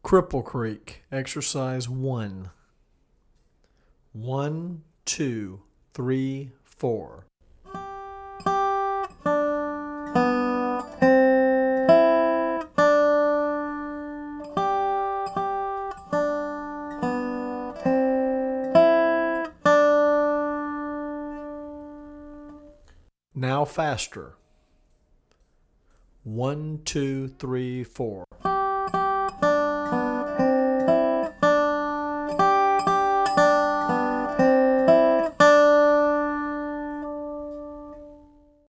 Cripple Creek, exercise 1. 1, 2, 3, 4. Now faster. 1, 2, 3, 4.